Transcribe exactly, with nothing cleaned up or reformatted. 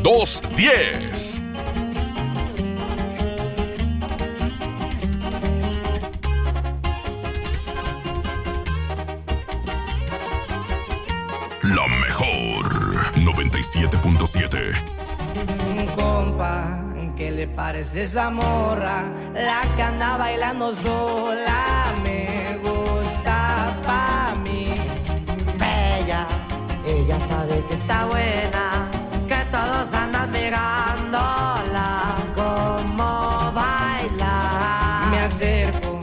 dos diez. La mejor noventa y siete punto siete. Compa, ¿qué le parece esa morra? La que anda bailando sola me gusta pa' mí. Bella, ella sabe que está buena.